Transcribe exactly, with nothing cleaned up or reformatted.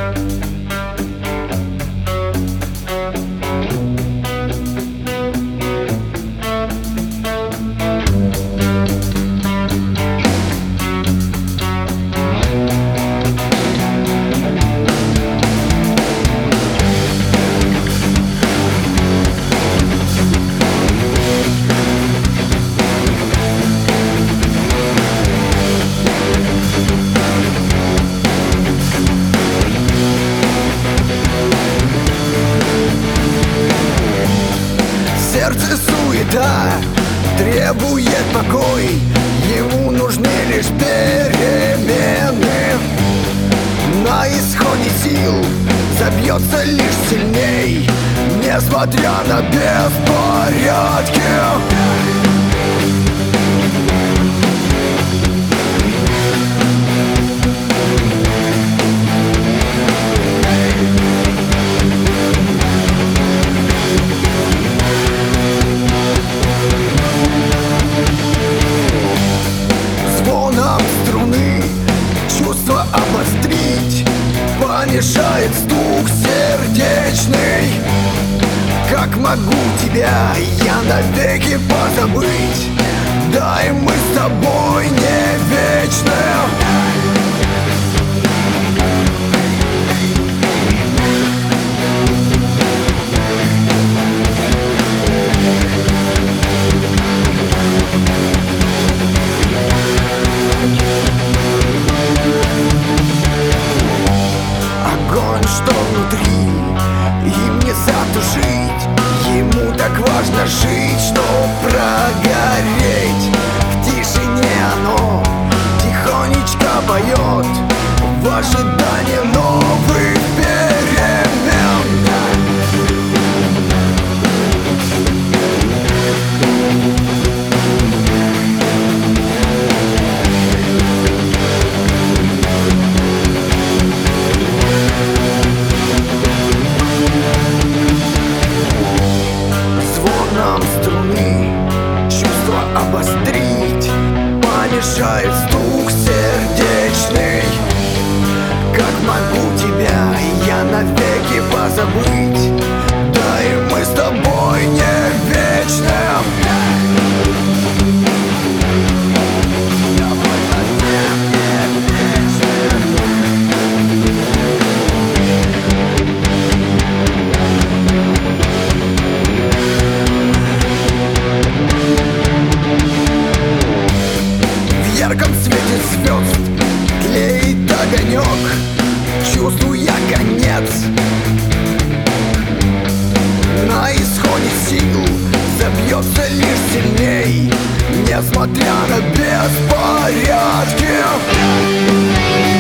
Сердце суета требует покой, ему нужны лишь перемены. На исходе сил забьется лишь сильней, несмотря на беспорядки. Обострить помешает стук сердечный. Как могу тебя я навеки позабыть? Дай мы с тобой не вечны. Что внутри им не затушить, ему так важно жить, что прогореть. В тишине оно тихонечко поет в ожидании новых перемен. Обострить помешает стук сердечный. Как могу тебя я навеки позабыть? Да и мы с тобой не вечны. В ярком свете звезд тлеет огонек, чувствуя конец. На исходе сил забьется лишь сильней, несмотря на беспорядки.